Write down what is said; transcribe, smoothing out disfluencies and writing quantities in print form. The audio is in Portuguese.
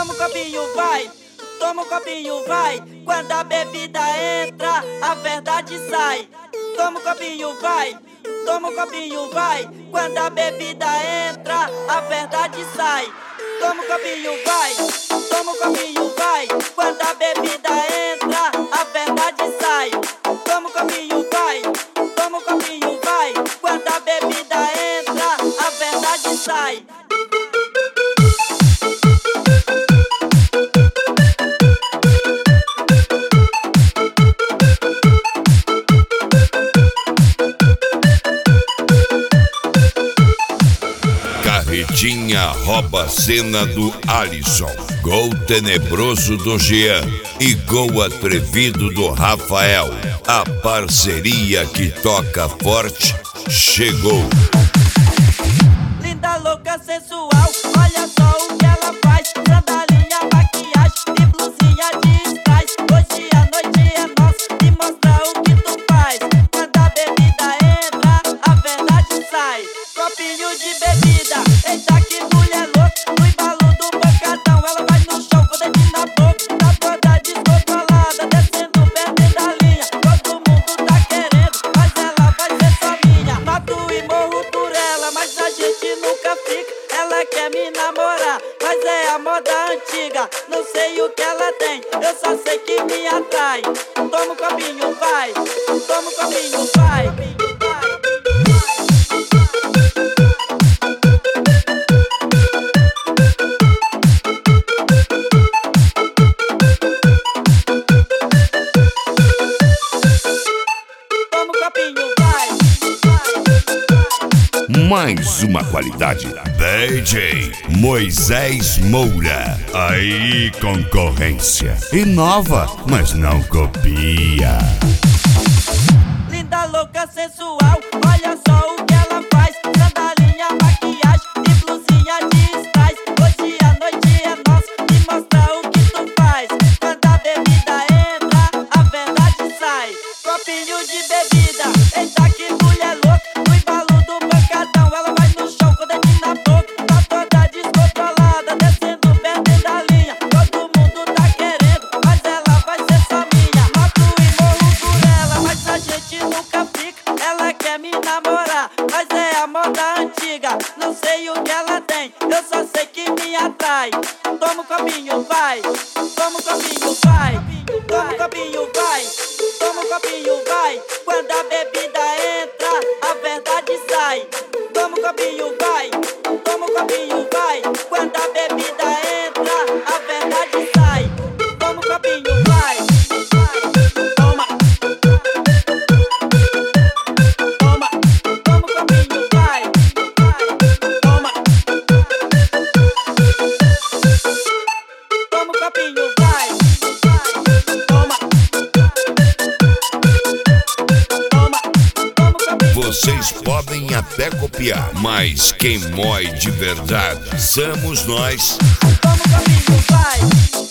Toma um copinho, vai. Toma um copinho, vai. Quando a bebida entra, a verdade sai. Toma um copinho, vai. Toma um copinho, vai. Quando a bebida entra, a verdade sai. Toma um copinho, vai. Toma um copinho, vai. Quando a bebida entra, a verdade sai. Toma um copinho, vai. Toma um copinho, vai. Quando a bebida entra, a verdade sai. Carretinha rouba a cena do Alisson, gol tenebroso do Jean e gol atrevido do Rafael. A parceria que toca forte chegou. Linda, louca, sensual, olha só o que ela faz. Sandalinha, maquiagem e blusinha de strass. Hoje a noite é nossa, e mostra o que tu faz. Quando a bebida entra, a verdade sai. Copinho de bebida, eita que mulher louca. No embalo do pancadão, ela vai no show com o dedinho na boca. Tá toda descontrolada, descendo perto da linha. Todo mundo tá querendo, mas ela vai ser só minha. Mato e morro por ela, mas a gente nunca fica. Ela quer me namorar, mas é a moda antiga. Não sei o que ela tem, eu só sei que me atrai. Toma um copinho, vai. Toma um copinho, vai. Mais uma qualidade. DJ Moisés Moura. Aí, concorrência. Inova, mas não copia. Linda, louca, sensual, olha só o que ela faz. Sandalinha, maquiagem e blusinha de strass. Hoje a noite é nossa, e mostra o que tu faz. Quando a bebida entra, a verdade sai. Copinho de bebida, eita que mulher louca. No embalo do pancadão, ela vai no show com o dedinho na boca. Tá toda descontrolada, descendo perto da linha. Todo mundo tá querendo, mas ela vai ser só minha. Mato e morro por ela, mas a gente nunca fica. Ela quer me namorar, mas é a moda antiga. Não sei o que ela tem, eu só sei que me atrai. Toma um copinho, vai. Toma um copinho, vai. Toma um copinho, vai. Toma um copinho, vai. Quando a bebida entra, a verdade sai. Toma um copinho, vai. Toma um copinho, vai. Quando a bebida entra, a verdade sai. Toma um copinho, vai. Toma. Toma. Toma um copinho, vai. Toma. Toma um copinho, vai. Toma. Vocês podem até copiar, mas quem mói de verdade somos nós. Toma um copinho, vai.